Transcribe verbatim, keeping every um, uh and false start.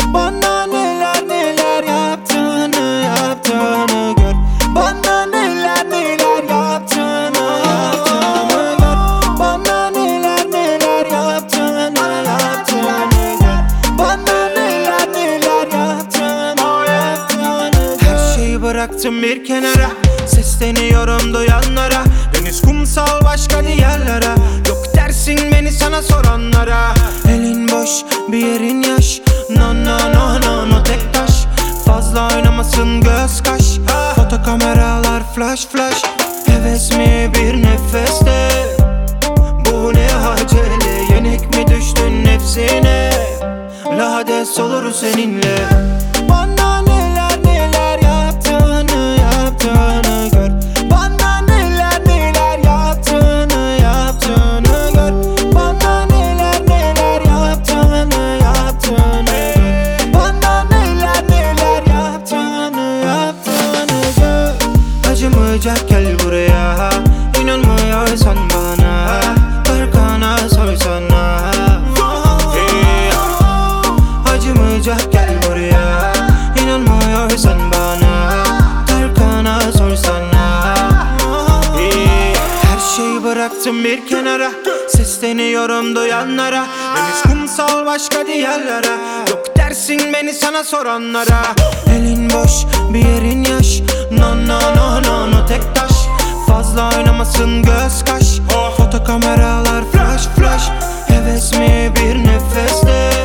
Bana neler neler yaptığını yaptığını gör. Bana neler neler yaptığını yaptığını gör. Bana neler neler yaptığını yaptığını gör. Bana neler neler yaptığını yaptığını gör. Her şeyi bıraktım bir kenara, sesleniyorum duyanlara. Deniz, kumsal, başka diyarlara. Yok dersin beni sana soranlara. Elin boş, bir yerin yaş. No no no no no tek taş. Fazla oynamasın göz kaş. Foto kameralar flash flash. Heves mi bir nefeste? Bu ne acele? Yenik mi düştün nefsine? Lades olur seninle. Bana neler neler yaptığını yaptığını gör. Bana neler neler yaptığını yaptığını gör. Bana neler neler yaptığını yaptığını gör. Bana neler neler yaptığını yaptığını gör. Acımayacak gel buraya. İnanmıyorsan bana, arkana sorsana. Acımayacak gel buraya. İnanmıyorsan bana, arkana sorsana. Her şeyi bıraktım bir kenara, sesleniyorum duyanlara. Deniz, kumsal, başka diyarlara. Yok dersin beni sana soranlara. Elin boş, bir yerin yaş. No no no no no tek taş. Fazla oynamasın göz kaş. Foto kameralar flash flash. Heves mi bir nefeste?